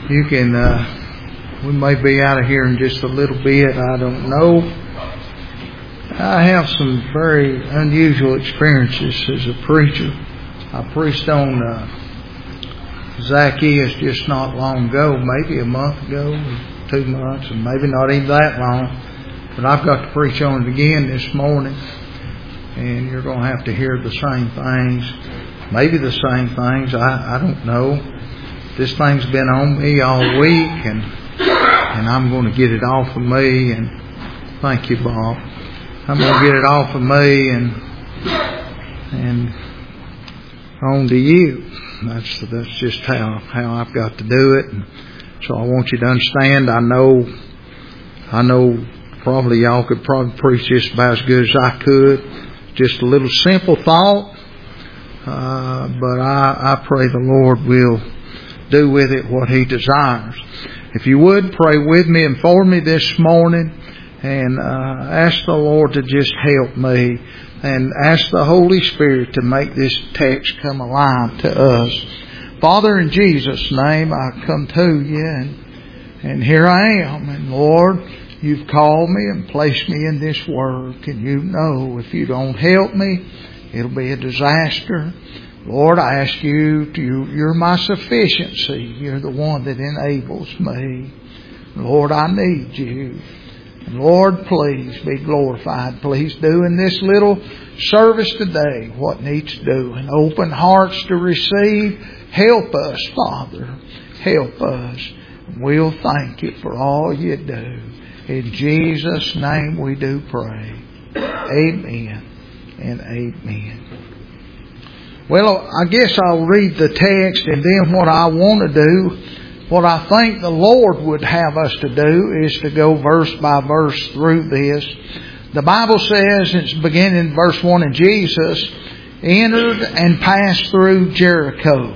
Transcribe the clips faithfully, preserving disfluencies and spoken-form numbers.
You can, uh, we may be out of here in just a little bit. I don't know. I have some very unusual experiences as a preacher. I preached on uh, Zacchaeus just not long ago, maybe a month ago, or two months, and maybe not even that long. But I've got to preach on it again this morning, and you're going to have to hear the same things, maybe the same things. I, I don't know. This thing's been on me all week, and and I'm going to get it off of me. And thank you, Bob. I'm going to get it off of me and and on to you. That's that's just how how I've got to do it. And so I want you to understand. I know I know probably y'all could probably preach just about as good as I could. Just a little simple thought, uh, but I I pray the Lord will do with it what He desires. If you would, pray with me and for me this morning, and uh, ask the Lord to just help me, and ask the Holy Spirit to make this text come alive to us. Father, in Jesus' name, I come to you, and, and here I am. And Lord, You've called me and placed me in this work, and You know if You don't help me, it'll be a disaster. Lord, I ask You, to, You're my sufficiency. You're the one that enables me. Lord, I need You. And Lord, please be glorified. Please do in this little service today what needs to do. And open hearts to receive. Help us, Father. Help us. We'll thank You for all You do. In Jesus' name we do pray. Amen and amen. Well, I guess I'll read the text, and then what I want to do, what I think the Lord would have us to do, is to go verse by verse through this. The Bible says, it's beginning in verse one, and Jesus entered and passed through Jericho.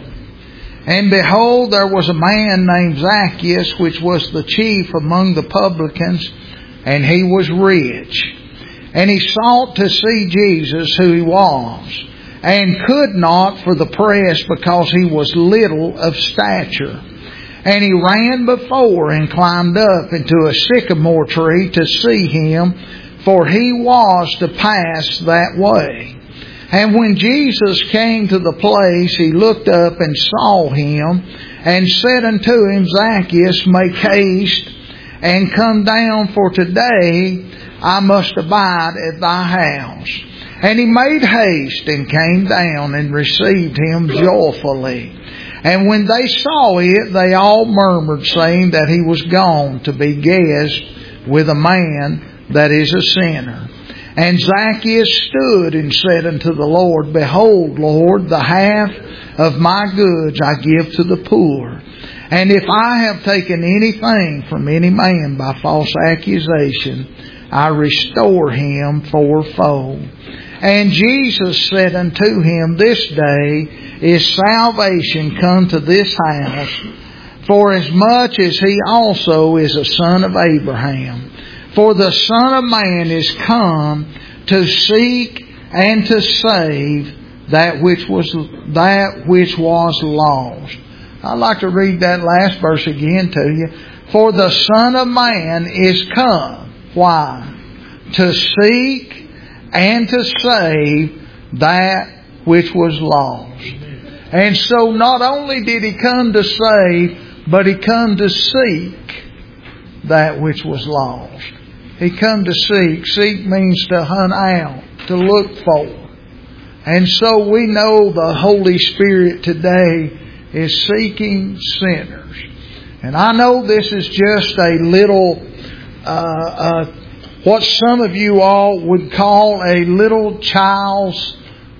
And behold, there was a man named Zacchaeus, which was the chief among the publicans, and he was rich. And he sought to see Jesus, who He was, and could not for the press, because he was little of stature. And he ran before and climbed up into a sycamore tree to see Him, for he was to pass that way. And when Jesus came to the place, He looked up and saw him, and said unto him, Zacchaeus, make haste and come down, for today I must abide at thy house. And he made haste and came down and received him joyfully. And when they saw it, they all murmured, saying that he was gone to be guest with a man that is a sinner. And Zacchaeus stood and said unto the Lord, Behold, Lord, the half of my goods I give to the poor. And if I have taken anything from any man by false accusation, I restore him fourfold. And Jesus said unto him, This day is salvation come to this house, for as much as he also is a son of Abraham. For the Son of Man is come to seek and to save that which was that which was lost. I'd like to read that last verse again to you. For the Son of Man is come. Why? To seek and to save that which was lost. And so not only did He come to save, but He come to seek that which was lost. He come to seek. Seek means to hunt out, to look for. And so we know the Holy Spirit today is seeking sinners. And I know this is just a little uh, uh what some of you all would call a little child's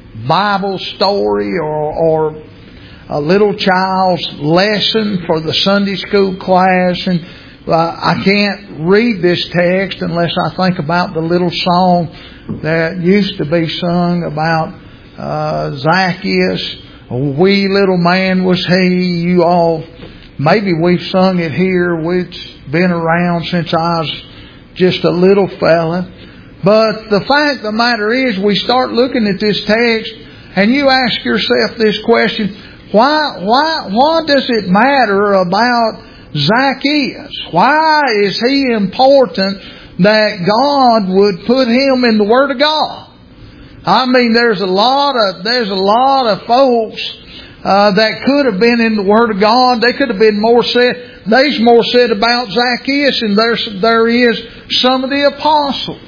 Bible story, or, or a little child's lesson for the Sunday school class. And uh, I can't read this text unless I think about the little song that used to be sung about uh, Zacchaeus. A wee little man was he. You all, maybe we've sung it here. It's been around since I was just a little fella. But the fact of the matter is, we start looking at this text and you ask yourself this question, why, why, why does it matter about Zacchaeus. Why is he important that God would put him in the Word of God? I mean, there's a lot of there's a lot of folks uh, that could have been in the Word of God. They could have been more said. There's more said about Zacchaeus than there there is some of the apostles.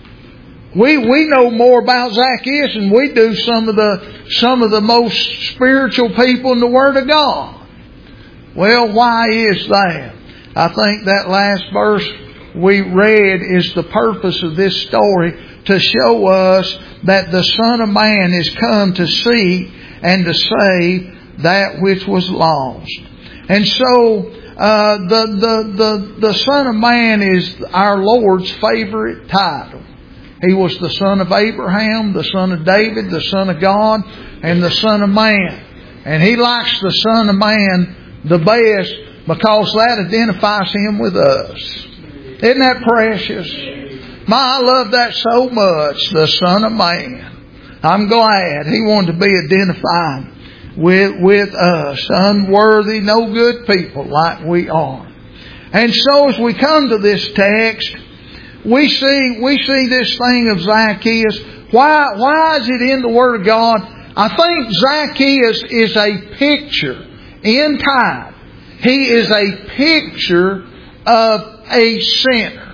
We we know more about Zacchaeus than we do some of the some of the most spiritual people in the Word of God. Well, why is that? I think that last verse we read is the purpose of this story, to show us that the Son of Man is come to seek and to save that which was lost. And so uh, the, the, the, the Son of Man is our Lord's favorite title. He was the Son of Abraham, the Son of David, the Son of God, and the Son of Man. And He likes the Son of Man the best because that identifies Him with us. Isn't that precious? My, I love that so much, the Son of Man. I'm glad He wanted to be identified with, with us, unworthy, no good people like we are. And so as we come to this text, we see we see this thing of Zacchaeus. Why, why is it in the Word of God? I think Zacchaeus is a picture in time. He is a picture of a sinner.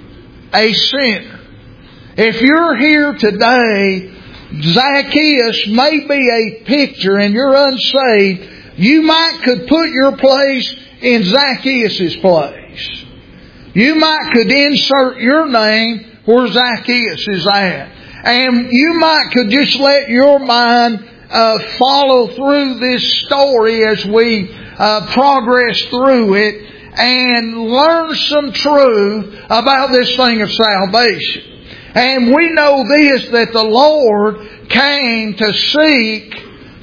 A sinner. If you're here today, Zacchaeus may be a picture and you're unsaved. You might could put your place in Zacchaeus' place. You might could insert your name where Zacchaeus is at. And you might could just let your mind uh, follow through this story as we uh, progress through it and learn some truth about this thing of salvation. And we know this, that the Lord came to seek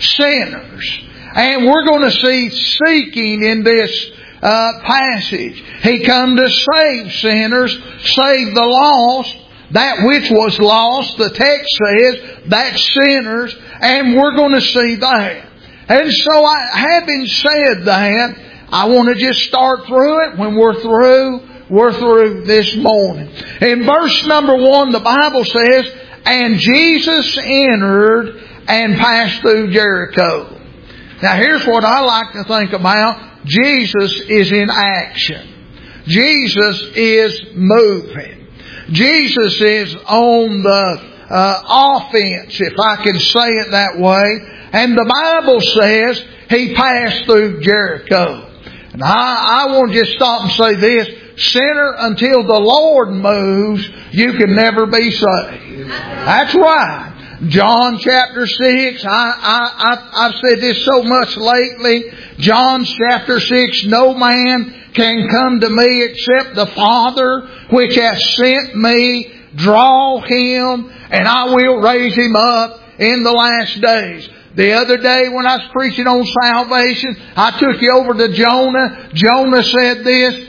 sinners. And we're going to see seeking in this uh, passage. He come to save sinners, save the lost, that which was lost. The text says that's sinners, and we're going to see that. And so, I, having said that, I want to just start through it. When we're through, we're through this morning. In verse number one, the Bible says, and Jesus entered and passed through Jericho. Now here's what I like to think about. Jesus is in action. Jesus is moving. Jesus is on the uh, offense, if I can say it that way. And the Bible says He passed through Jericho. And I, I want to just stop and say this. Sinner, until the Lord moves, you can never be saved. That's right. John chapter six, I, I, I, I've said this so much lately. John chapter six, no man can come to me except the Father which hath sent me. Draw him, and I will raise him up in the last days. The other day when I was preaching on salvation, I took you over to Jonah. Jonah said this,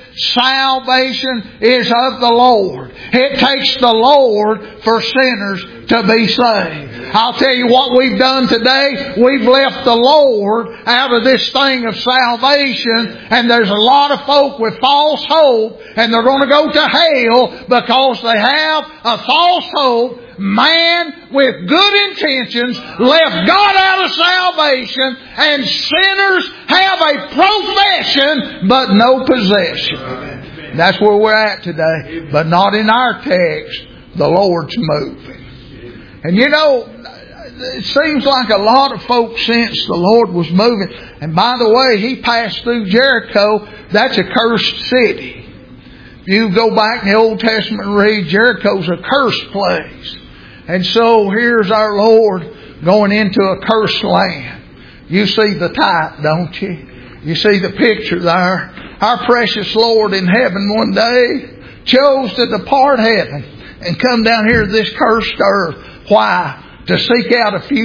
salvation is of the Lord. It takes the Lord for sinners to be saved. I'll tell you what we've done today. We've left the Lord out of this thing of salvation, and there's a lot of folk with false hope, and they're going to go to hell because they have a false hope. Man with good intentions left God out of salvation, and sinners have a profession but no possession. That's where we're at today, but not in our text. The Lord's moving. And you know, it seems like a lot of folks sense the Lord was moving. And by the way, He passed through Jericho. That's a cursed city. If you go back in the Old Testament and read, Jericho's a cursed place. And so here's our Lord going into a cursed land. You see the type, don't you? You see the picture there. Our precious Lord in heaven one day chose to depart heaven and come down here to this cursed earth. Why? To seek out a few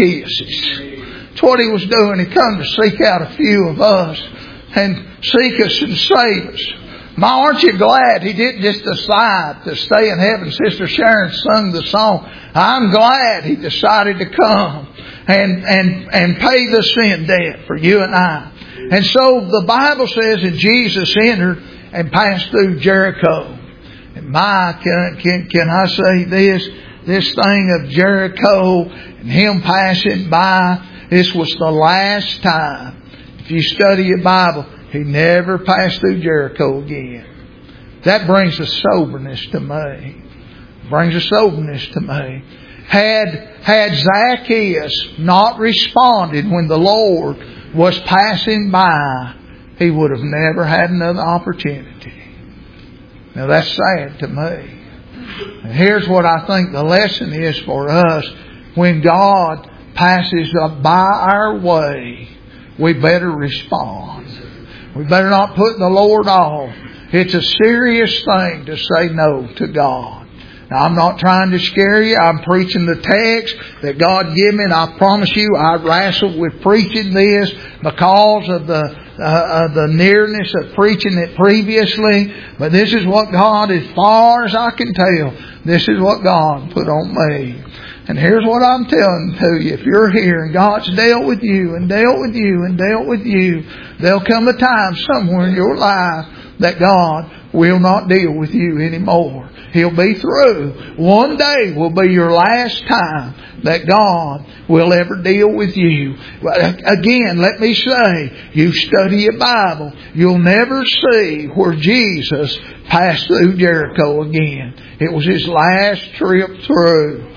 Zacchaeuses. That's what He was doing. He come to seek out a few of us and seek us and save us. My, aren't you glad He didn't just decide to stay in heaven? Sister Sharon sung the song. I'm glad He decided to come and, and, and pay the sin debt for you and I. And so the Bible says that Jesus entered and passed through Jericho. And my, can, can, can I say this? This thing of Jericho and Him passing by, this was the last time. If you study your Bible, He never passed through Jericho again. That brings a soberness to me. Brings a soberness to me. Had, had Zacchaeus not responded when the Lord was passing by, he would have never had another opportunity. Now that's sad to me. And here's what I think the lesson is for us. When God passes by our way, we better respond. We better not put the Lord off. It's a serious thing to say no to God. Now, I'm not trying to scare you. I'm preaching the text that God gave me, and I promise you I wrestled with preaching this because of the uh, of the nearness of preaching it previously. But this is what God, as far as I can tell, this is what God put on me. And here's what I'm telling to you. If you're here and God's dealt with you and dealt with you and dealt with you, there'll come a time somewhere in your life that God will not deal with you anymore. He'll be through. One day will be your last time that God will ever deal with you. Again, let me say, you study your Bible, you'll never see where Jesus passed through Jericho again. It was His last trip through.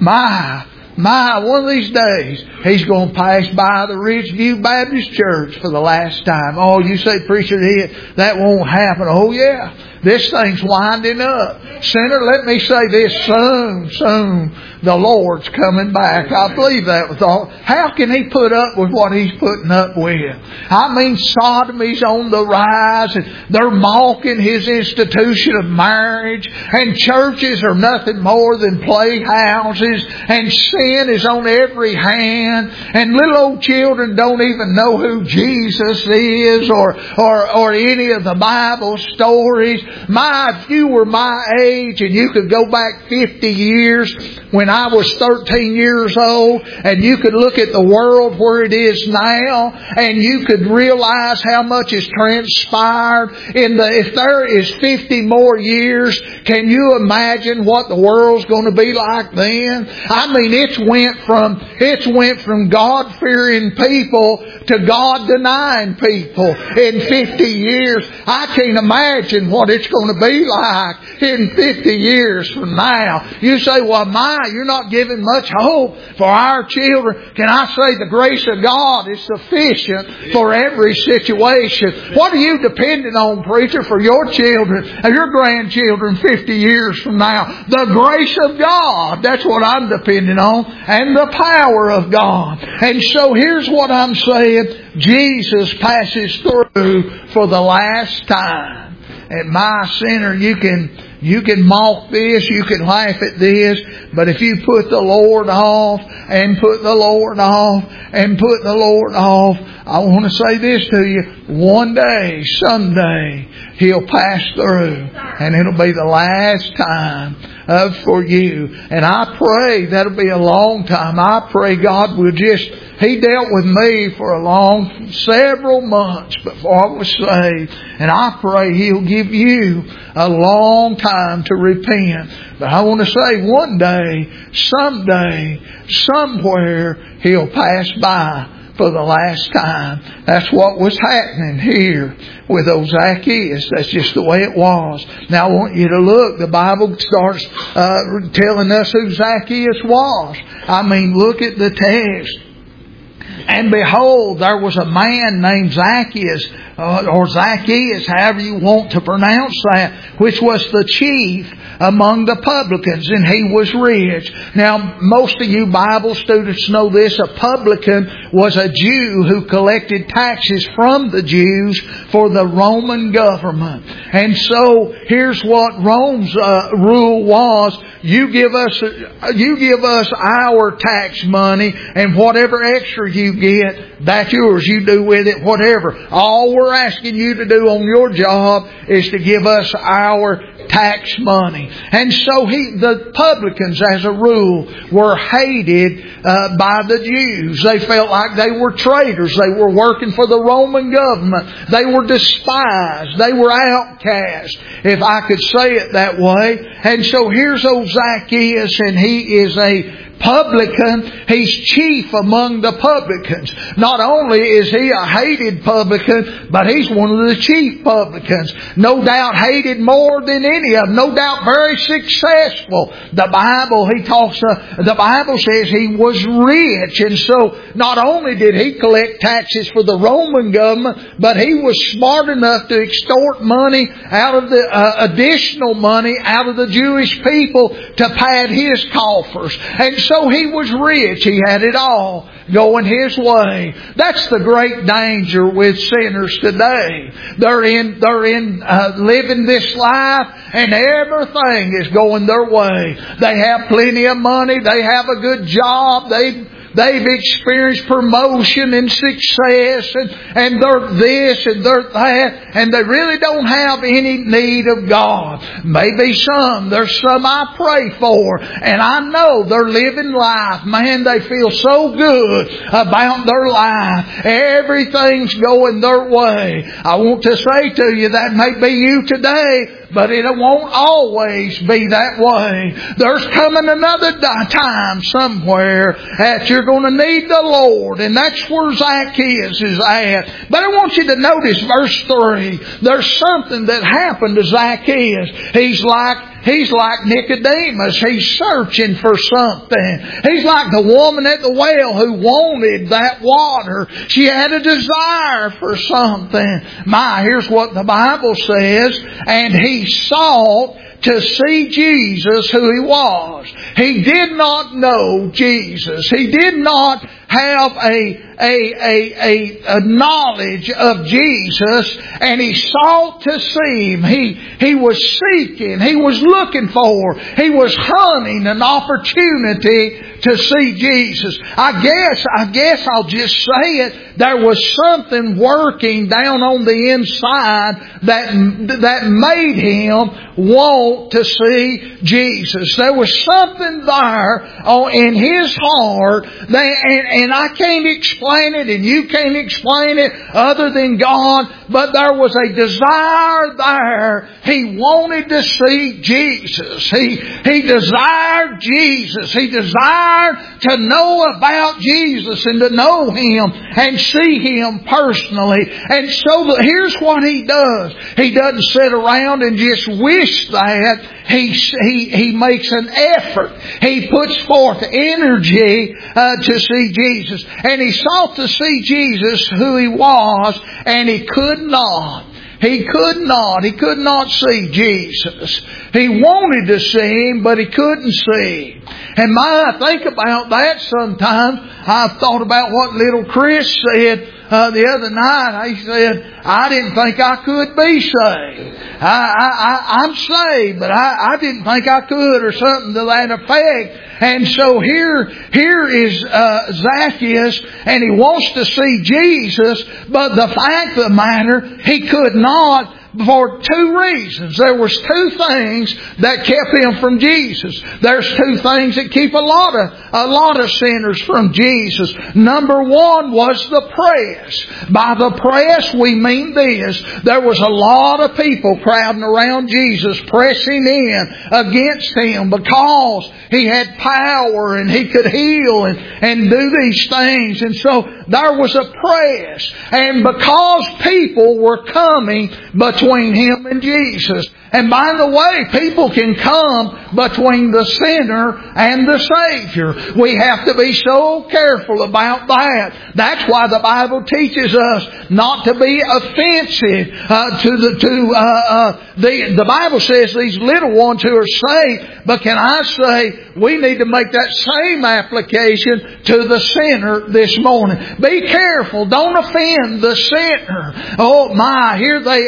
My, my, one of these days, He's going to pass by the Ridgeview Baptist Church for the last time. Oh, you say, preacher, that won't happen. Oh, yeah. This thing's winding up. Sinner, let me say this. Soon, soon, the Lord's coming back. I believe that with all. How can He put up with what He's putting up with? I mean, sodomy's on the rise, and they're mocking His institution of marriage, and churches are nothing more than playhouses, and sin is on every hand, and little old children don't even know who Jesus is, or, or, or any of the Bible stories. My, if you were my age and you could go back fifty years when I was thirteen years old, and you could look at the world where it is now, and you could realize how much has transpired in the, if there is fifty more years, can you imagine what the world's going to be like then? I mean, it's went from, it's went from God-fearing people to God-denying people in fifty years. I can't imagine what it's going to be like in fifty years from now. You say, well, my, you're not giving much hope for our children. Can I say the grace of God is sufficient for every situation? What are you depending on, preacher, for your children and your grandchildren fifty years from now? The grace of God. That's what I'm depending on. And the power of God. And so here's what I'm saying. Jesus passes through for the last time. And my sinner, you can, you can mock this, you can laugh at this, but if you put the Lord off, and put the Lord off, and put the Lord off, I want to say this to you, one day, someday, He'll pass through, and it'll be the last time uh, for you. And I pray that'll be a long time. I pray God will just, He dealt with me for a long, several months before I was saved. And I pray He'll give you a long time to repent. But I want to say one day, someday, somewhere, He'll pass by for the last time. That's what was happening here with those Zacchaeus. That's just the way it was. Now I want you to look. The Bible starts uh, telling us who Zacchaeus was. I mean, look at the text. And behold, there was a man named Zacchaeus, uh, or Zacchaeus, however you want to pronounce that, which was the chief among the publicans, and he was rich. Now, most of you Bible students know this. A publican was a Jew who collected taxes from the Jews for the Roman government. And so, here's what Rome's uh, rule was. You give us, you give us our tax money, and whatever extra you get, that's yours. You do with it whatever. All we're asking you to do on your job is to give us our tax money. And so he, the publicans, as a rule, were hated uh, by the Jews. They felt like they were traitors. They were working for the Roman government. They were despised. They were outcast, if I could say it that way. And so here's old Zacchaeus, and he is a publican. He's chief among the publicans. Not only is he a hated publican, but he's one of the chief publicans. No doubt hated more than any of them. No doubt very successful. The Bible, he talks, uh, the Bible says he was rich. And so not only did he collect taxes for the Roman government, but he was smart enough to extort money out of the, uh, additional money out of the Jewish people to pad his coffers. And so he was rich. He had it all going his way. That's the great danger with sinners today. They're in, they're in, uh, living this life, and everything is going their way. They have plenty of money. They have a good job. They They've experienced promotion and success, and, and they're this and they're that, and they really don't have any need of God. Maybe some. There's some I pray for, and I know they're living life. Man, they feel so good about their life. Everything's going their way. I want to say to you, that may be you today, but it won't always be that way. There's coming another time somewhere that you're going to need the Lord, and that's where Zacchaeus is at. But I want you to notice verse three. There's something that happened to Zacchaeus. He's like He's like Nicodemus. He's searching for something. He's like the woman at the well who wanted that water. She had a desire for something. My, here's what the Bible says. And he sought to see Jesus who he was. He did not know Jesus. He did not have a, a, a, a, a knowledge of Jesus, and he sought to see Him. He, he was seeking. He was looking for. He was hunting an opportunity to see Jesus. I guess, I guess I'll just say it. There was something working down on the inside that, that made him want to see Jesus. There was something there in his heart that, and, and I can't explain it, and you can't explain it other than God, but there was a desire there. He wanted to see Jesus. He, he desired Jesus. He desired to know about Jesus and to know Him and see Him personally. And so the, here's what he does. He doesn't sit around and just wish that. He, he, he makes an effort. He puts forth energy uh, to see Jesus. And he sought to see Jesus who He was, and he could not. He could not. He could not see Jesus. He wanted to see Him, but he couldn't see. And my, I think about that sometimes. I've thought about what little Chris said uh, the other night. He said, I didn't think I could be saved. I, I, I, I'm saved, but I, I didn't think I could, or something to that effect. And so here, here is uh, Zacchaeus, and he wants to see Jesus, but the fact of the matter, he could not, for two reasons. There was two things that kept him from Jesus. There's two things that keep a lot of a lot of sinners from Jesus. Number one was the press. By the press we mean this. There was a lot of people crowding around Jesus, pressing in against Him because He had power and He could heal and, and do these things. And so there was a press. And because people were coming between Him and Jesus. And by the way, people can come between the sinner and the Savior. We have to be so careful about that. That's why the Bible teaches us not to be offensive uh, to the to uh, uh, the the Bible says these little ones who are saved. But can I say we need to make that same application to the sinner this morning? Be careful. Don't offend the sinner. Oh my, here they are.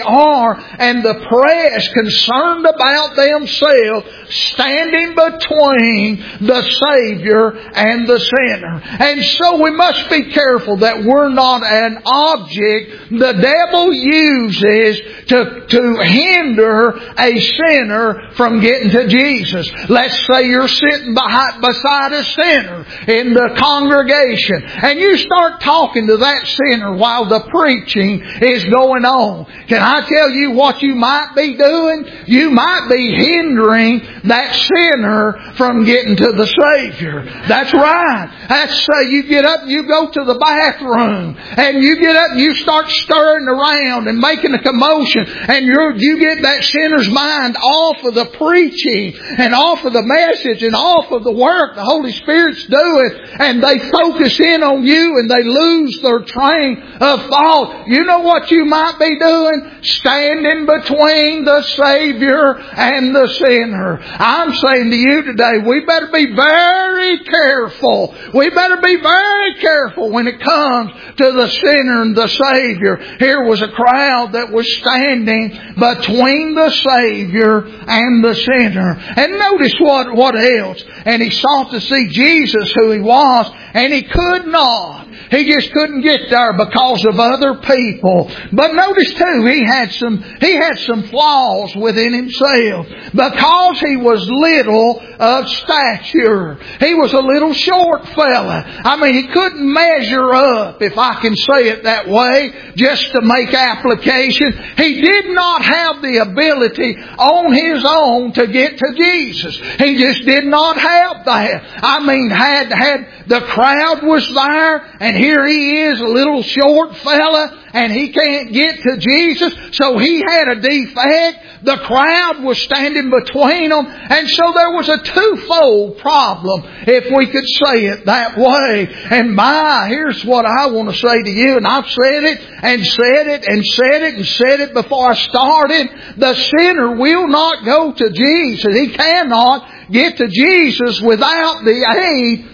are, and the press concerned about themselves, standing between the Savior and the sinner. And so we must be careful that we're not an object the devil uses to, to hinder a sinner from getting to Jesus. Let's say you're sitting behind, beside a sinner in the congregation, and you start talking to that sinner while the preaching is going on. Can I tell you what you might be doing? You might be hindering that sinner from getting to the Savior. That's right. That's say you get up and you go to the bathroom, and you get up and you start stirring around and making a commotion, and you you get that sinner's mind off of the preaching and off of the message and off of the work the Holy Spirit's doing, and they focus in on you and they lose their train of thought. You know what you might be doing? Standing between the Savior and the sinner. I'm saying to you today, we better be very careful. We better be very careful when it comes to the sinner and the Savior. Here was a crowd that was standing between the Savior and the sinner. And notice what, what else. And he sought to see Jesus, who he was, and he could not. He just couldn't get there because of other people. But notice too, he had some, he had some flaws within himself. Because he was little of stature. He was a little short fella. I mean, he couldn't measure up, if I can say it that way, just to make application. He did not have the ability on his own to get to Jesus. He just did not have that. I mean, had, had the crowd was there, and here he is, a little short fella, and he can't get to Jesus, so he had a defect. The crowd was standing between them, and so there was a twofold problem, if we could say it that way. And my, here's what I want to say to you, and I've said it, and said it, and said it, and said it before I started. The sinner will not go to Jesus. He cannot get to Jesus without the aid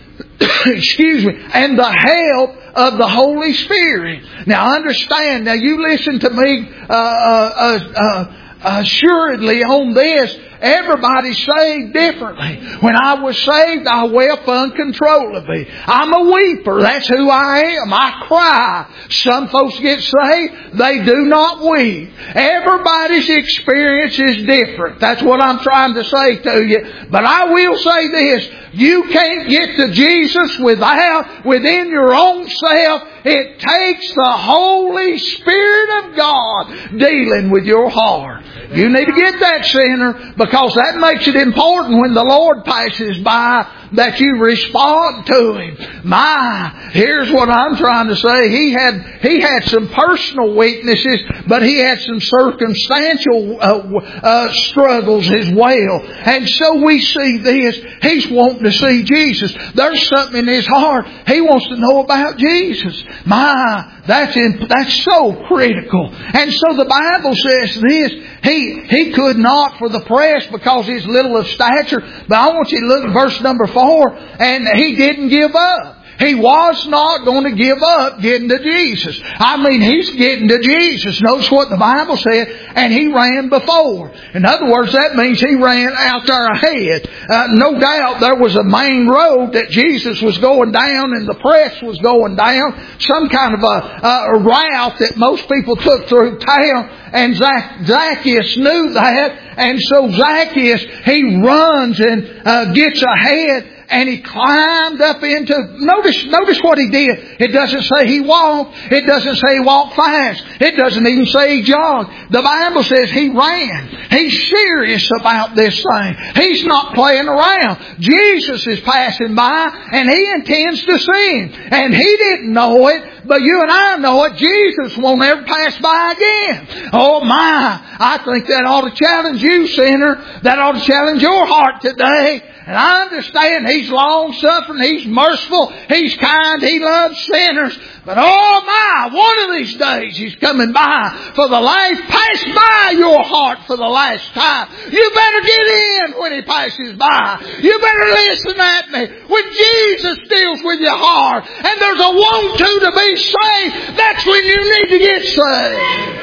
excuse me, and the help of the Holy Spirit. Now understand, now you listen to me uh, uh, uh, assuredly on this. Everybody's saved differently. When I was saved, I wept uncontrollably. I'm a weeper. That's who I am. I cry. Some folks get saved, they do not weep. Everybody's experience is different. That's what I'm trying to say to you. But I will say this. You can't get to Jesus without, within your own self. It takes the Holy Spirit of God dealing with your heart. You need to get that, sinner, because that makes it important when the Lord passes by that you respond to Him. My, here's what I'm trying to say. He had, he had some personal weaknesses, but he had some circumstantial uh, uh, struggles as well. And so we see this. He's wanting to see Jesus. There's something in his heart. He wants to know about Jesus. My, that's in, that's so critical. And so the Bible says this. He, he could not for the press because he's little of stature. But I want you to look at verse number four. And he didn't give up. He was not going to give up getting to Jesus. I mean, he's getting to Jesus. Notice what the Bible said. And he ran before. In other words, that means he ran out there ahead. Uh, no doubt there was a main road that Jesus was going down and the press was going down. Some kind of a, a route that most people took through town. And Zac, Zacchaeus knew that. And so Zacchaeus, he runs and uh, gets ahead. And he climbed up into, notice, notice what he did. It doesn't say he walked. It doesn't say he walked fast. It doesn't even say he jogged. The Bible says he ran. He's serious about this thing. He's not playing around. Jesus is passing by and he intends to see him. And he didn't know it, but you and I know it. Jesus won't ever pass by again. Oh my, I think that ought to challenge you, sinner. That ought to challenge your heart today. And I understand He's long-suffering, He's merciful, He's kind, He loves sinners. But oh my, one of these days He's coming by for the last, pass by your heart for the last time. You better get in when He passes by. You better listen at me. When Jesus deals with your heart and there's a want to to be saved, that's when you need to get saved.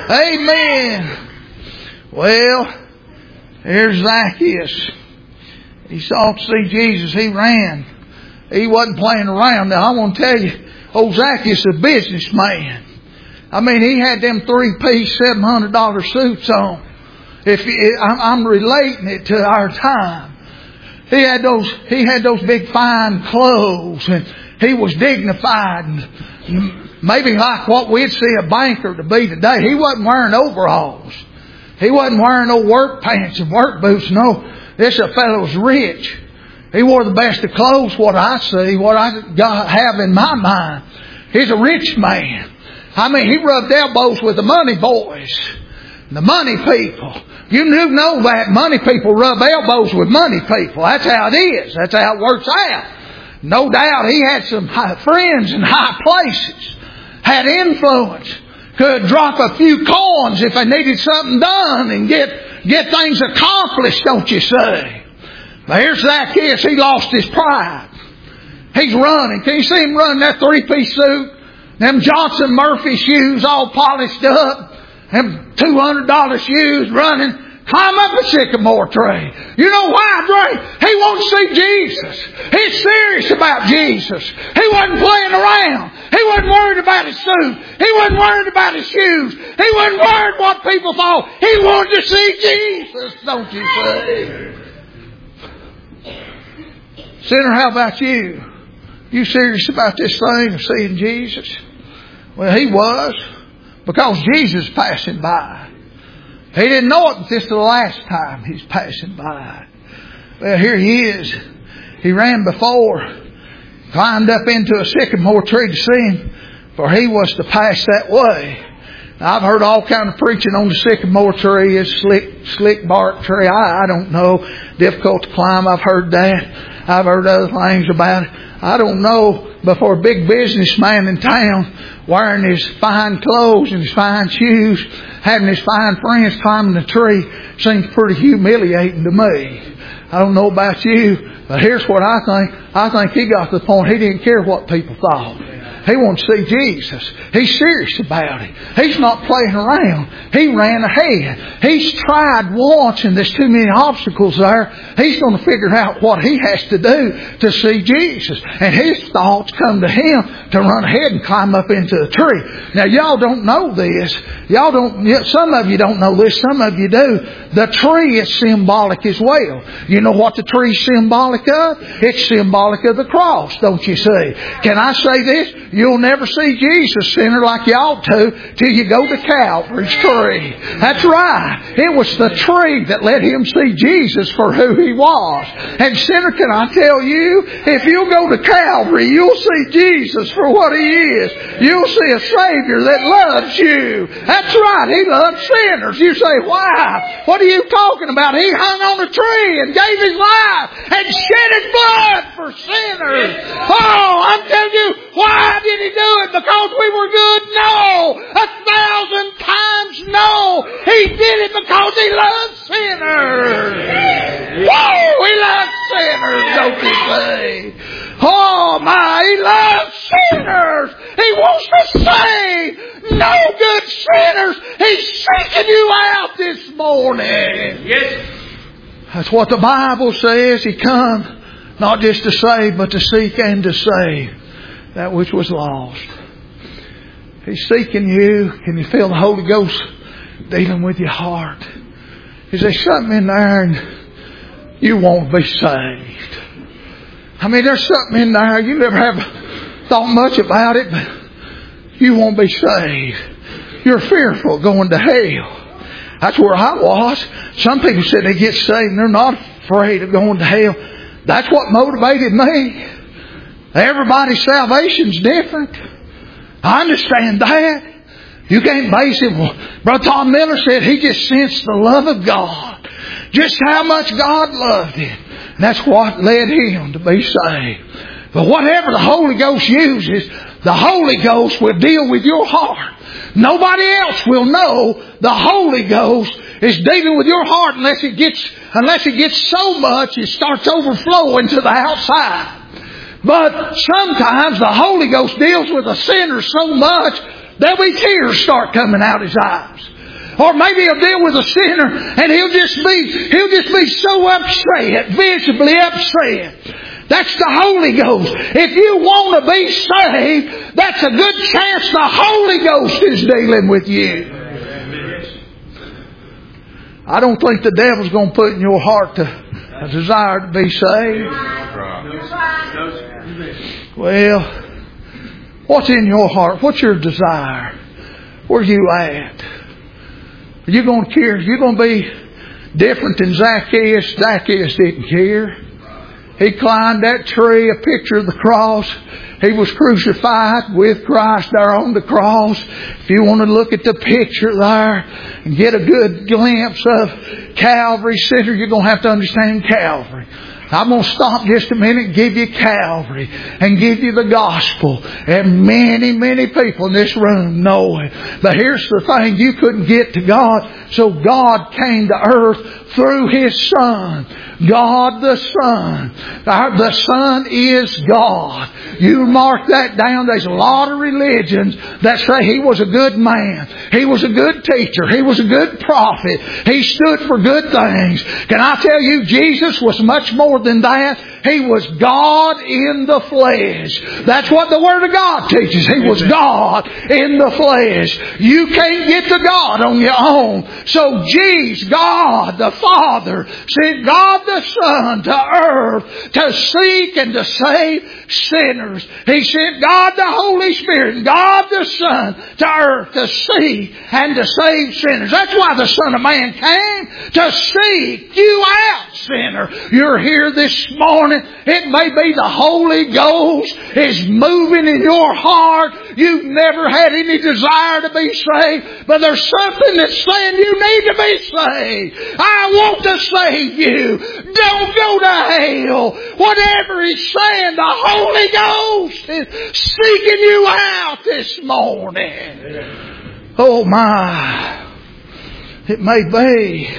Amen. Well, here's Zacchaeus. He sought to see Jesus. He ran. He wasn't playing around. Now, I want to tell you, old Zacchaeus is a businessman. I mean, he had them three-piece, seven hundred dollar suits on. If it, I'm relating it to our time. He had those, he had those big fine clothes, and he was dignified, and maybe like what we'd see a banker to be today. He wasn't wearing overalls. He wasn't wearing no work pants and work boots. No, this fellow was rich. He wore the best of clothes, what I see, what I got, have in my mind. He's a rich man. I mean, he rubbed elbows with the money boys, the money people. You know that money people rub elbows with money people. That's how it is. That's how it works out. No doubt he had some friends in high places, had influence, could drop a few coins if they needed something done and get, get things accomplished, don't you say? But here's Zacchaeus. He lost his pride. He's running. Can you see him running that three-piece suit? Them Johnson Murphy shoes all polished up. Them two hundred dollar shoes running. Climb up a sycamore tree. You know why, Dre? He wants to see Jesus. He's serious about Jesus. He wasn't playing around. He wasn't worried about his suit. He wasn't worried about his shoes. He wasn't worried what people thought. He wanted to see Jesus, don't you say? Sinner, how about you? You serious about this thing of seeing Jesus? Well, he was, because Jesus is passing by. He didn't know it just the last time he's passing by. Well, here he is. He ran before, climbed up into a sycamore tree to see him, for he was to pass that way. Now, I've heard all kind of preaching on the sycamore tree. It's slick, slick bark tree. I, I don't know. Difficult to climb. I've heard that. I've heard other things about it. I don't know. But for a big businessman in town, wearing his fine clothes and his fine shoes, having his fine friends climbing the tree, seems pretty humiliating to me. I don't know about you, but here's what I think. I think he got to the point he didn't care what people thought. He wants to see Jesus. He's serious about it. He's not playing around. He ran ahead. He's tried once and there's too many obstacles there. He's going to figure out what he has to do to see Jesus. And his thoughts come to him to run ahead and climb up into the tree. Now y'all don't know this. Y'all don't, some of you don't know this. Some of you do. The tree is symbolic as well. You know what the tree is symbolic of? It's symbolic of the cross, don't you see? Can I say this? You'll never see Jesus, sinner, like you ought to till you go to Calvary's tree. That's right. It was the tree that let him see Jesus for who he was. And sinner, can I tell you, if you'll go to Calvary, you'll see Jesus for what he is. You'll see a Savior that loves you. That's right. He loves sinners. You say, why? What are you talking about? He hung on a tree and gave his life and shed his blood for sinners. Oh, I'm telling you, why did he do it? Because we were good? No. A thousand times no. He did it because he loves sinners. Whoa, he loves sinners, don't you say? Oh my, he loves sinners. He wants to save no good sinners. He's seeking you out this morning. Yes. That's what the Bible says. He come not just to save, but to seek and to save that which was lost. He's seeking you. Can you feel the Holy Ghost dealing with your heart? Is there something in there and you won't be saved? I mean, there's something in there. You never have thought much about it, but you won't be saved. You're fearful of going to hell. That's where I was. Some people said they get saved and they're not afraid of going to hell. That's what motivated me. Everybody's salvation's different. I understand that. You can't base it. Well, Brother Tom Miller said he just sensed the love of God. Just how much God loved him. And that's what led him to be saved. But whatever the Holy Ghost uses, the Holy Ghost will deal with your heart. Nobody else will know the Holy Ghost is dealing with your heart unless it gets, unless it gets so much it starts overflowing to the outside. But sometimes the Holy Ghost deals with a sinner so much there'll be tears start coming out his eyes. Or maybe He'll deal with a sinner and he'll just be, he'll just be so upset, visibly upset. That's the Holy Ghost. If you want to be saved, that's a good chance the Holy Ghost is dealing with you. I don't think the devil's going to put in your heart to, a desire to be saved. Well, what's in your heart? What's your desire? Where are you at? Are you going to care? Are you going to be different than Zacchaeus? Zacchaeus didn't care. He climbed that tree, a picture of the cross. He was crucified with Christ there on the cross. If you want to look at the picture there and get a good glimpse of Calvary Center, you're going to have to understand Calvary. I'm going to stop just a minute and give you Calvary and give you the gospel. And many, many people in this room know it. But here's the thing, you couldn't get to God, so God came to earth through His Son. God the Son. The Son is God. You mark that down. There's a lot of religions that say He was a good man. He was a good teacher. He was a good prophet. He stood for good things. Can I tell you, Jesus was much more than that. He was God in the flesh. That's what the Word of God teaches. He was God in the flesh. You can't get to God on your own. So Jesus, God the Father, sent God the Son to earth to seek and to save sinners. He sent God the Holy Spirit, God the Son, to earth to seek and to save sinners. That's why the Son of Man came, to seek you out, sinner. You're here this morning. It may be the Holy Ghost is moving in your heart. You've never had any desire to be saved, but there's something that's saying you need to be saved. I want to save you. Don't go to hell. Whatever He's saying, the Holy Ghost is seeking you out this morning. Oh my. It may be.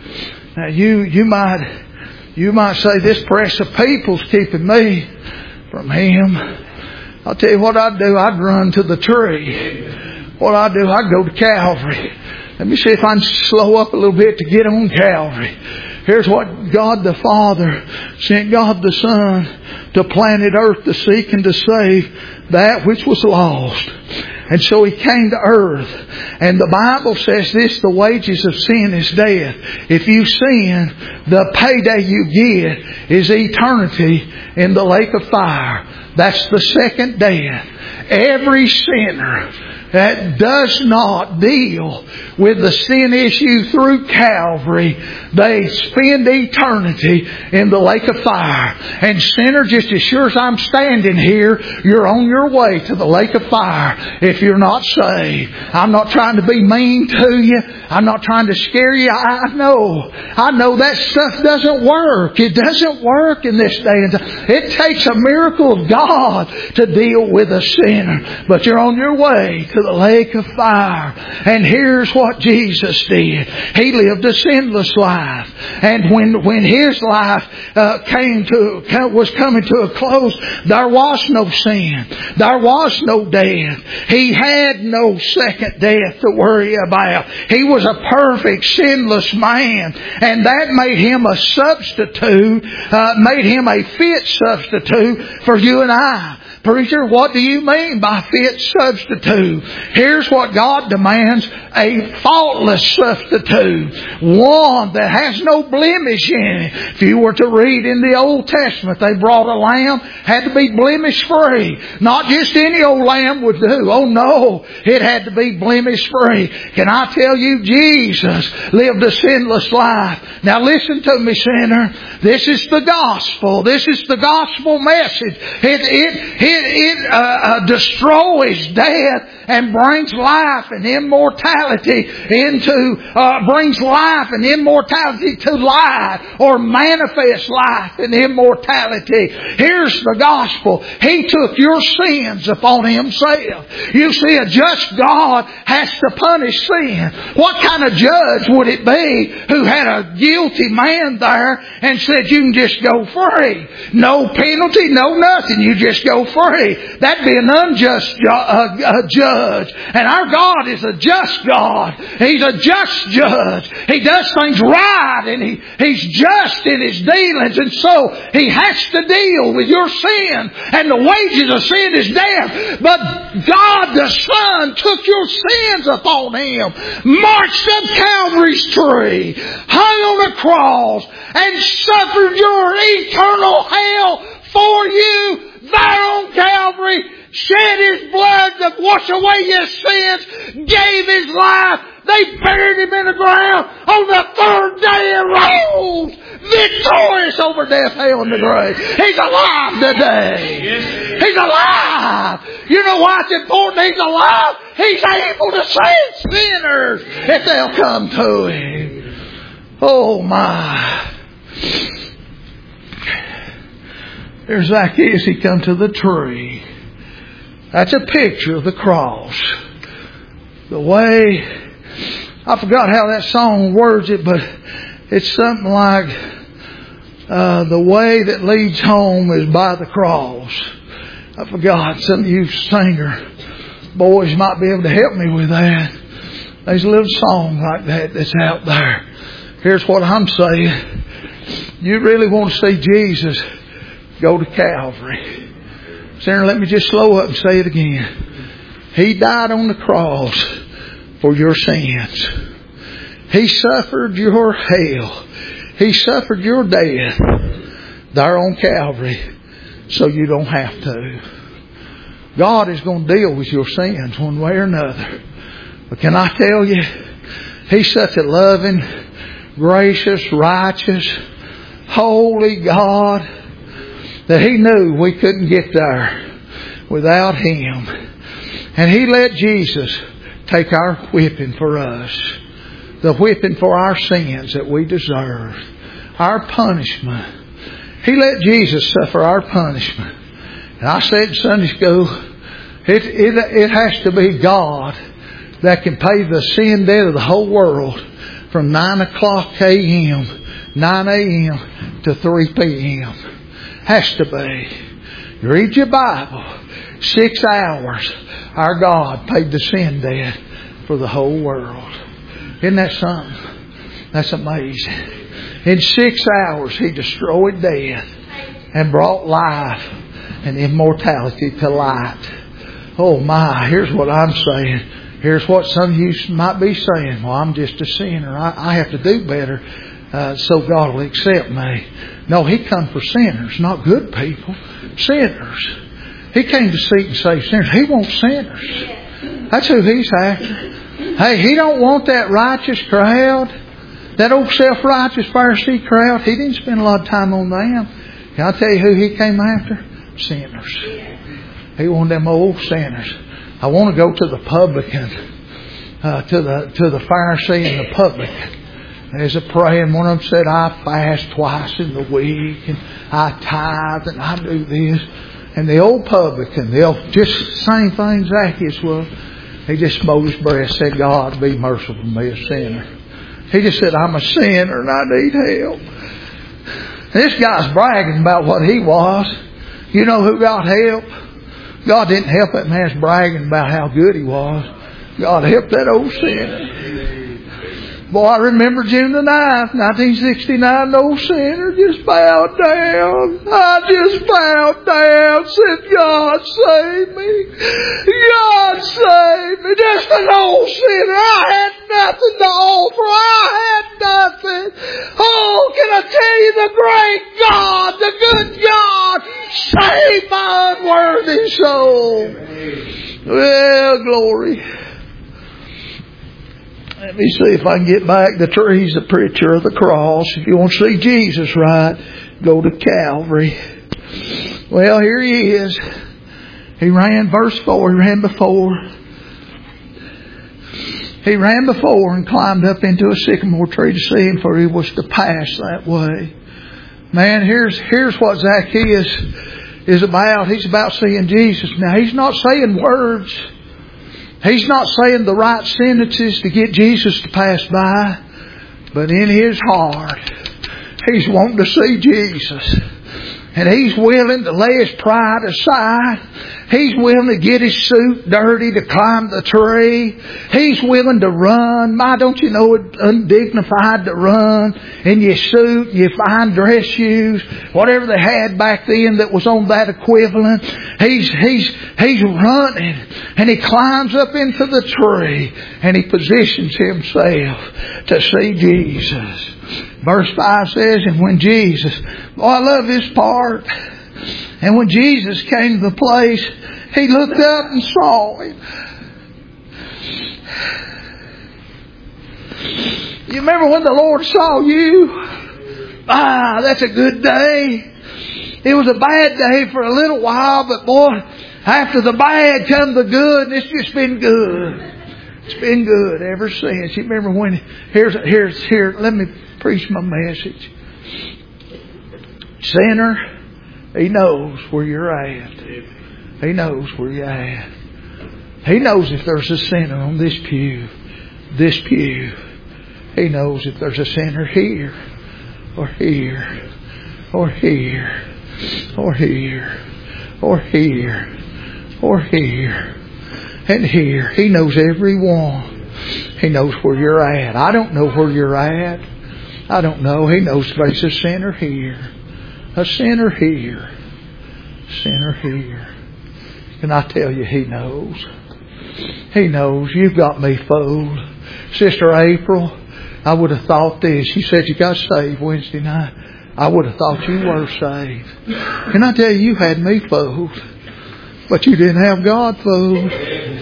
Now you, you might, you might say, this press of people's keeping me from Him. I'll tell you what I'd do. I'd run to the tree. What I'd do, I'd go to Calvary. Let me see if I can slow up a little bit to get on Calvary. Here's what God the Father sent God the Son to planet earth to seek and to save that which was lost. And so He came to earth. And the Bible says this, the wages of sin is death. If you sin, the payday you get is eternity in the lake of fire. That's the second death. Every sinner that does not deal with the sin issue through Calvary, they spend eternity in the lake of fire. And sinner, just as sure as I'm standing here, you're on your way to the lake of fire if you're not saved. I'm not trying to be mean to you. I'm not trying to scare you. I know. I know that stuff doesn't work. It doesn't work in this day and time. It takes a miracle of God to deal with a sinner. But you're on your way to the lake of fire. And here's what Jesus did. He lived a sinless life. And when, when His life uh, came to, was coming to a close, there was no sin. There was no death. He had no second death to worry about. He was a perfect, sinless man. And that made Him a substitute, uh, made Him a fit substitute for you and I. Preacher, what do you mean by fit substitute? Here's what God demands, a faultless substitute. One that has no blemish in it. If you were to read in the Old Testament, they brought a lamb, had to be blemish free. Not just any old lamb would do. Oh no, it had to be blemish free. Can I tell you, Jesus lived a sinless life. Now listen to me, sinner. This is the gospel. This is the gospel message. It, it, it It, it uh, uh, destroys death and brings life and immortality into, uh, brings life and immortality to life, or manifests life and immortality. Here's the gospel. He took your sins upon Himself. You see, a just God has to punish sin. What kind of judge would it be who had a guilty man there and said, you can just go free? No penalty, no nothing. You just go free. free. That'd be an unjust ju- uh, uh, judge. And our God is a just God. He's a just judge. He does things right, and he, He's just in His dealings. And so He has to deal with your sin. And the wages of sin is death. But God the Son took your sins upon Him, marched up Calvary's tree, hung on a cross, and suffered your eternal hell for you there on Calvary, shed His blood to wash away your sins, gave His life. They buried Him in the ground. On the third day He rose, victorious over death, hell, and the grave. He's alive today. He's alive. You know why it's important He's alive? He's able to save sinners if they'll come to Him. Oh my. There's Zacchaeus. He come to the tree. That's a picture of the cross. The way, I forgot how that song words it, but it's something like, uh, the way that leads home is by the cross. I forgot. Some of you singer boys might be able to help me with that. There's a little song like that that's out there. Here's what I'm saying. You really want to see Jesus, go to Calvary. Sinner, let me just slow up and say it again. He died on the cross for your sins. He suffered your hell. He suffered your death there on Calvary so you don't have to. God is going to deal with your sins one way or another. But can I tell you, He's such a loving, gracious, righteous, holy God that He knew we couldn't get there without Him. And He let Jesus take our whipping for us. The whipping for our sins that we deserve. Our punishment. He let Jesus suffer our punishment. And I said in Sunday school, it, it, it has to be God that can pay the sin debt of the whole world from nine o'clock a.m., nine a.m. to three p.m. Has to be. You read your Bible. Six hours. Our God paid the sin debt for the whole world. Isn't that something? That's amazing. In six hours He destroyed death and brought life and immortality to light. Oh my, here's what I'm saying. Here's what some of you might be saying. Well, I'm just a sinner. I, I have to do better uh, so God will accept me. No, He come for sinners, not good people. Sinners. He came to seek and save sinners. He wants sinners. That's who He's after. Hey, He don't want that righteous crowd. That old self-righteous Pharisee crowd. He didn't spend a lot of time on them. Can I tell you who He came after? Sinners. He wanted them old sinners. I want to go to the publican, uh, to the to the Pharisee and the publican. There's a praying. One of them said, I fast twice in the week, and I tithe, and I do this. And the old publican, the old, just the same thing Zacchaeus was. He just smote his breast, said, God, be merciful to me, a sinner. He just said, I'm a sinner and I need help. This guy's bragging about what he was. You know who got help? God didn't help that man's bragging about how good he was. God helped that old sinner. Boy, I remember June the ninth, nineteen sixty-nine, the old sinner just bowed down. I just bowed down, said, God save me. God save me. Just an old sinner. I had nothing to offer. I had nothing. Oh, can I tell you the great God, the good God, save my unworthy soul. Well, glory. Let me see if I can get back. The tree's a picture of the cross. If you want to see Jesus right, go to Calvary. Well, here He is. He ran, verse four, He ran before. He ran before and climbed up into a sycamore tree to see Him, for He was to pass that way. Man, here's, here's what Zacchaeus is about. He's about seeing Jesus. Now, he's not saying words. He's not saying the right sentences to get Jesus to pass by. But in his heart, he's wanting to see Jesus. And he's willing to lay his pride aside. He's willing to get his suit dirty to climb the tree. He's willing to run. My, don't you know it's undignified to run in your suit, your fine dress shoes, whatever they had back then that was on that equivalent. He's, he's, he's running and he climbs up into the tree and he positions himself to see Jesus. Verse five says, and when Jesus, oh, I love this part. And when Jesus came to the place, he looked up and saw him. You remember when the Lord saw you? Ah, that's a good day. It was a bad day for a little while, but boy, after the bad come the good, and it's just been good. It's been good ever since. You remember when, here's, here's, here, let me preach my message. Sinner, He knows where you're at. He knows where you're at. He knows if there's a sinner on this pew, this pew. He knows if there's a sinner here, or here, or here, or here, or here, or here, and here. He knows every one. He knows where you're at. I don't know where you're at. I don't know. He knows if there's a sinner here, a sinner here, sinner here. Can I tell you, He knows. He knows. You've got me fooled. Sister April, I would have thought this. She said you got saved Wednesday night. I would have thought you were saved. Can I tell you, you had me fooled. But you didn't have God fooled.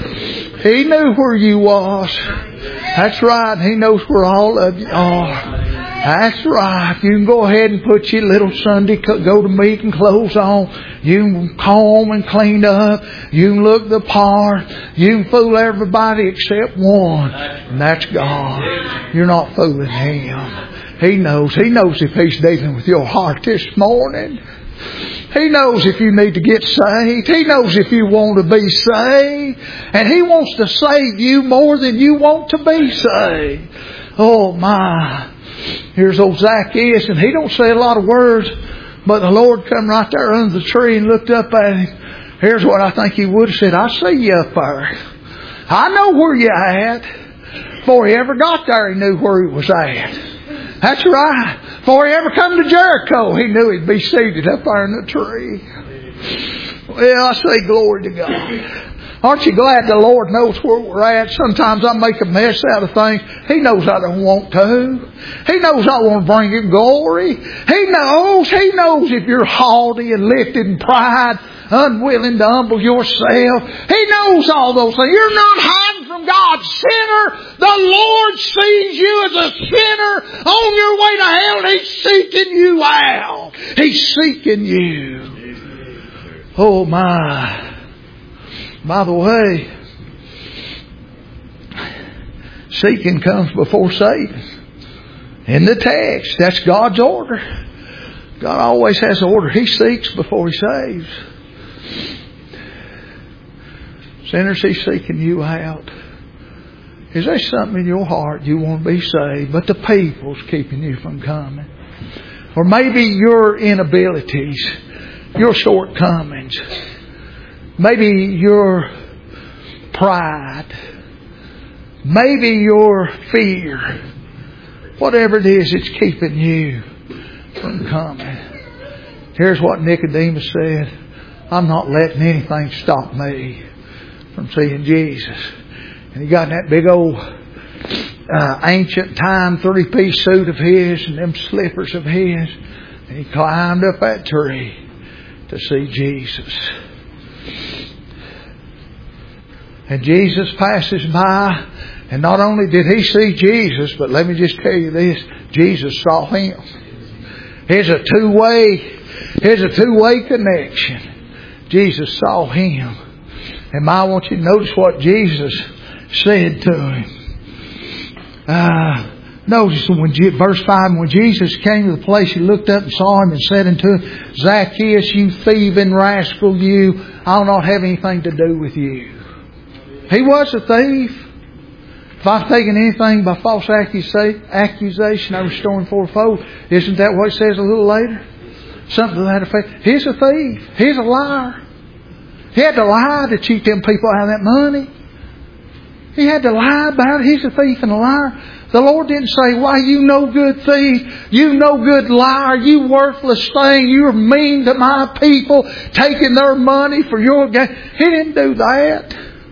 He knew where you was. That's right. He knows where all of you are. That's right. You can go ahead and put your little Sunday go to meeting clothes on. You can comb and clean up. You can look the part. You can fool everybody except one. And that's God. You're not fooling Him. He knows. He knows if He's dealing with your heart this morning. He knows if you need to get saved. He knows if you want to be saved. And He wants to save you more than you want to be saved. Oh my. Here's old Zacchaeus, and he don't say a lot of words, but the Lord come right there under the tree and looked up at him. Here's what I think He would have said. I see you up there. I know where you're at. Before He ever got there, He knew where He was at. That's right. Before He ever come to Jericho, He knew He'd be seated up there in the tree. Well, I say glory to God. Aren't you glad the Lord knows where we're at? Sometimes I make a mess out of things. He knows I don't want to. He knows I want to bring Him glory. He knows. He knows if you're haughty and lifted in pride, unwilling to humble yourself. He knows all those things. You're not hiding from God, sinner. The Lord sees you as a sinner on your way to hell, and He's seeking you out. He's seeking you. Oh my. By the way, seeking comes before Satan. In the text, that's God's order. God always has order. He seeks before He saves. Sinners, He's seeking you out. Is there something in your heart you want to be saved, but the people's keeping you from coming? Or maybe your inabilities, your shortcomings. Maybe your pride. Maybe your fear. Whatever it is that's keeping you from coming. Here's what Nicodemus said. I'm not letting anything stop me from seeing Jesus. And he got in that big old uh, ancient time three-piece suit of his and them slippers of his. And he climbed up that tree to see Jesus. And Jesus passes by, and not only did He see Jesus, but let me just tell you this, Jesus saw Him. Here's a two-way, here's a two-way connection. Jesus saw Him. And I want you to notice what Jesus said to Him. Uh, notice when verse five, when Jesus came to the place, He looked up and saw Him and said unto him, Zacchaeus, you thieving rascal, you, I'll not have anything to do with you. He was a thief. If I've taken anything by false accusation, I restore him fourfold. Isn't that what it says a little later? Something to that effect. He's a thief. He's a liar. He had to lie to cheat them people out of that money. He had to lie about it. He's a thief and a liar. The Lord didn't say, why, you no good thief, you no good liar, you worthless thing, you're mean to my people, taking their money for your gain. He didn't do that.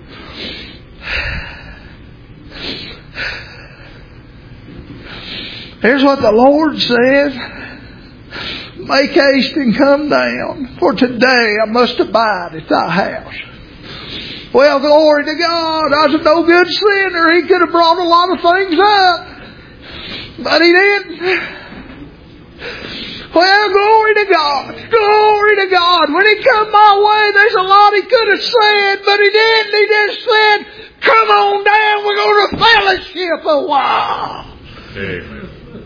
Here's what the Lord says. Make haste and come down, for today I must abide at thy house. Well, glory to God. I was a no good sinner. He could have brought a lot of things up, but He didn't. Well, glory to God. Glory to God. When He come my way, there's a lot He could have said, but He didn't. He just said, come on down. We're going to fellowship a while. Amen.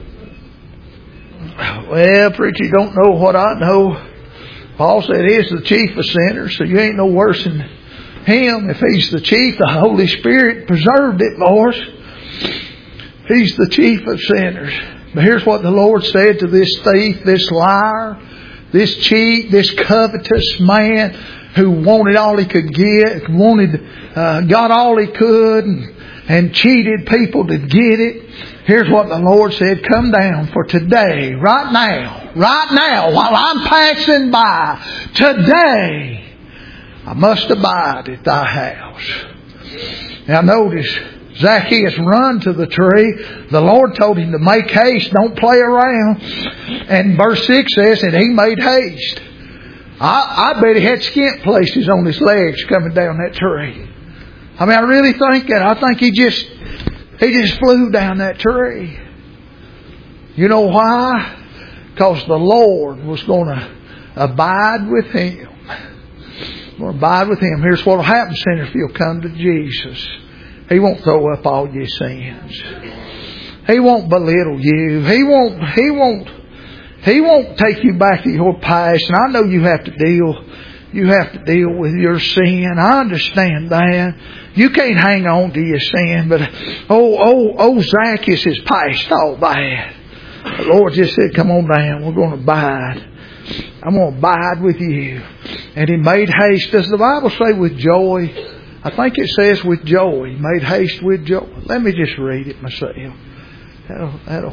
Well, preacher, you don't know what I know. Paul said He's the chief of sinners, so you ain't no worse than Him. If He's the chief, the Holy Spirit preserved it for us. He's the chief of sinners. But here's what the Lord said to this thief, this liar, this cheat, this covetous man who wanted all he could get, wanted, uh, got all he could, and, and cheated people to get it. Here's what the Lord said, come down, for today, right now, right now, while I'm passing by, today, I must abide at thy house. Now notice, Zacchaeus run to the tree. The Lord told him to make haste, don't play around. And verse six says that he made haste. I, I bet he had skint places on his legs coming down that tree. I mean, I really think that. I think he just, he just flew down that tree. You know why? Because the Lord was going to abide with him. Going to abide with Him. Here's what will happen, sinner, if you'll come to Jesus. He won't throw up all your sins. He won't belittle you. He won't, He won't, He won't take you back to your past. And I know you have to deal, you have to deal with your sin. I understand that. You can't hang on to your sin, but oh, oh, oh, Zacchaeus is past all that. The Lord just said, come on down. We're going to abide. I'm going to abide with you. And he made haste. Does the Bible say with joy? I think it says with joy. He made haste with joy. Let me just read it myself. That'll, that'll.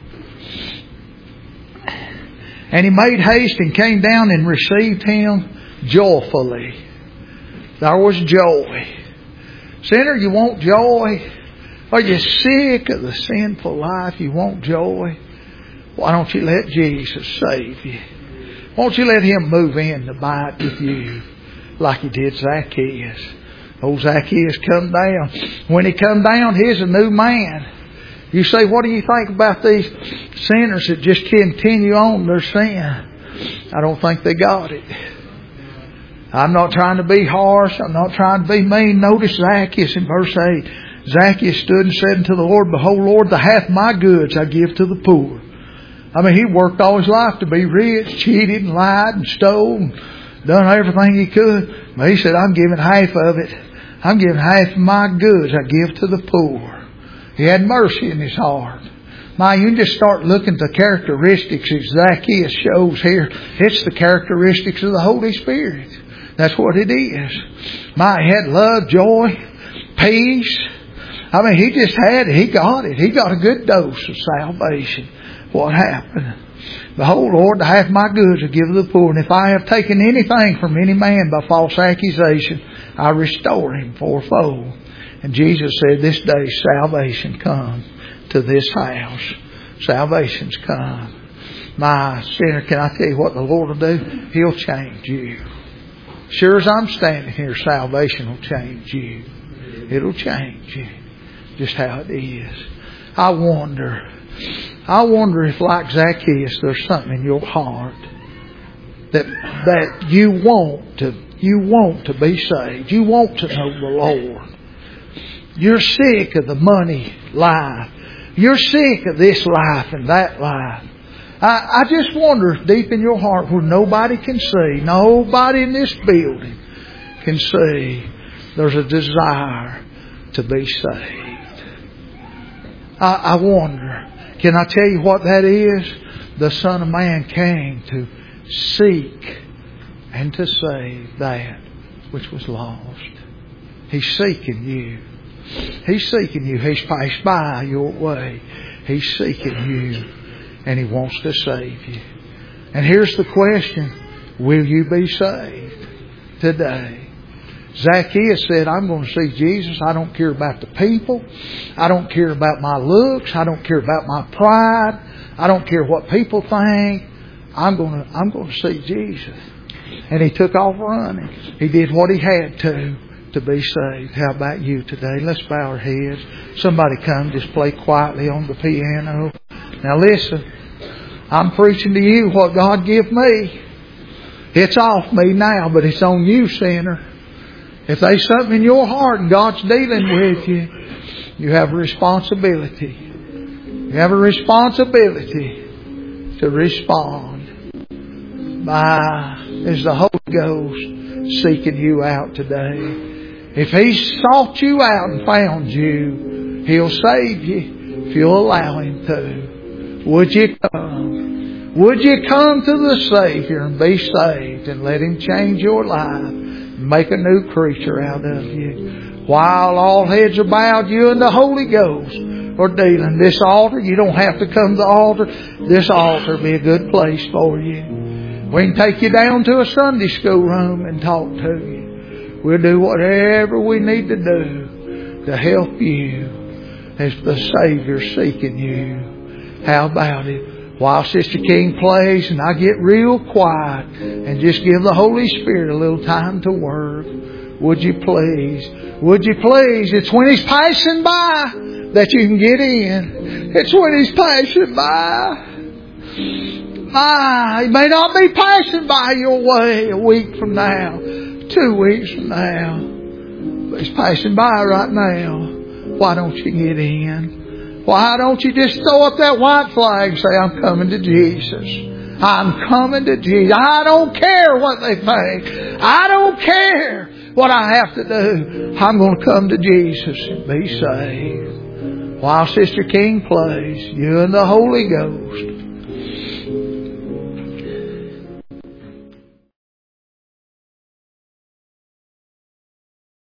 And he made haste and came down and received him joyfully. There was joy. Sinner, you want joy? Are you sick of the sinful life? You want joy? Why don't you let Jesus save you? Won't you let Him move in to abide with you like He did Zacchaeus? Old Zacchaeus come down. When he come down, he's a new man. You say, what do you think about these sinners that just continue on their sin? I don't think they got it. I'm not trying to be harsh. I'm not trying to be mean. Notice Zacchaeus in verse eight. Zacchaeus stood and said unto the Lord, behold, Lord, the half of my goods I give to the poor. I mean, he worked all his life to be rich, cheated and lied and stole and done everything he could. But he said, I'm giving half of it. I'm giving half of my goods I give to the poor. He had mercy in his heart. My, you can just start looking at the characteristics that Zacchaeus shows here. It's the characteristics of the Holy Spirit. That's what it is. My, he had love, joy, peace. I mean, he just had it. He got it. He got a good dose of salvation. What happened? Behold, Lord, the half of my goods I give to the poor. And if I have taken anything from any man by false accusation, I restore him fourfold. And Jesus said, this day salvation come to this house. Salvation's come. My sinner, can I tell you what the Lord will do? He'll change you. Sure as I'm standing here, salvation will change you. It'll change you. Just how it is. I wonder... I wonder if, like Zacchaeus, there's something in your heart that that you want to you want to be saved. You want to know the Lord. You're sick of the money life. You're sick of this life and that life. I, I just wonder if deep in your heart, where nobody can see, nobody in this building can see, there's a desire to be saved. I, I wonder. Can I tell you what that is? The Son of Man came to seek and to save that which was lost. He's seeking you. He's seeking you. He's passed by your way. He's seeking you. And He wants to save you. And here's the question. Will you be saved today? Zacchaeus said, I'm going to see Jesus. I don't care about the people. I don't care about my looks. I don't care about my pride. I don't care what people think. I'm going to, I'm going to see Jesus. And he took off running. He did what he had to to be saved. How about you today? Let's bow our heads. Somebody come just play quietly on the piano. Now listen, I'm preaching to you what God give me. It's off me now, but it's on you, sinner. If there's something in your heart and God's dealing with you, you have a responsibility. You have a responsibility to respond. By is the Holy Ghost seeking you out today. If He's sought you out and found you, He'll save you if you'll allow Him to. Would you come? Would you come to the Savior and be saved and let Him change your life? Make a new creature out of you. While all heads are bowed, you and the Holy Ghost are dealing. This altar, you don't have to come to the altar. This altar will be a good place for you. We can take you down to a Sunday school room and talk to you. We'll do whatever we need to do to help you as the Savior seeking you. How about it? While Sister King plays and I get real quiet and just give the Holy Spirit a little time to work. Would you please? Would you please? It's when He's passing by that you can get in. It's when He's passing by. My, He may not be passing by your way a week from now, two weeks from now, but He's passing by right now. Why don't you get in? Why don't you just throw up that white flag and say, I'm coming to Jesus. I'm coming to Jesus. I don't care what they think. I don't care what I have to do. I'm going to come to Jesus and be saved. While Sister King plays, you and the Holy Ghost